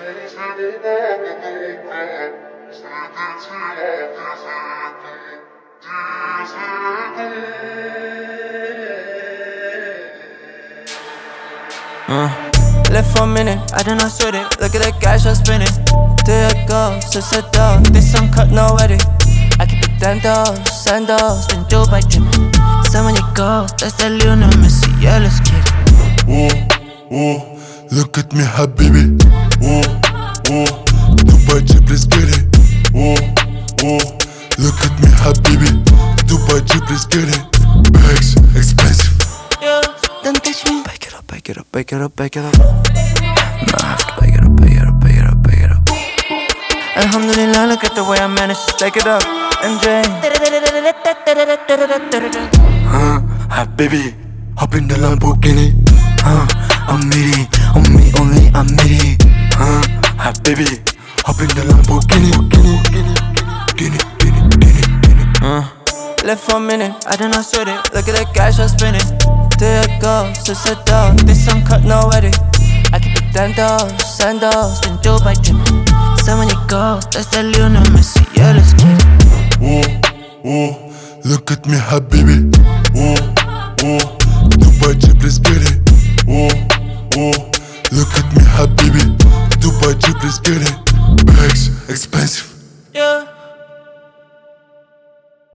Left for a minute, I did not sweat it. Look at the cash I'm spinning. There it goes, it's a dog. This uncut, no edit. I keep it sandals, been Dubai drippin'. So when you go, that's that Lionel Messi, yeah, let's get it. Oh, look at me, habibi. Oh, Dubai drip, let's get it. Oh, look at me, habibi. Dubai drip, let's get it. Bags, expensive. Yeah, don't touch me. Back it up. No, I have to back it up. Alhamdulillah, look at the way I managed to stack it up. MJ. Habibi, hop in the Lamborghini. I'm meaty, on me only, I'm meaty. Habibi, hop in the Lamborghini. Left for a minute, I did not sweat it. Look at the cash I'm spinning. There it goes, it's a dog. This uncut, no edit. I keep it sandals, been Dubai drippin'. So when you go, that's that Lionel Messi, yeah, let's get it. Oh, look at me, habibi. Oh, Dubai drip, let's get it.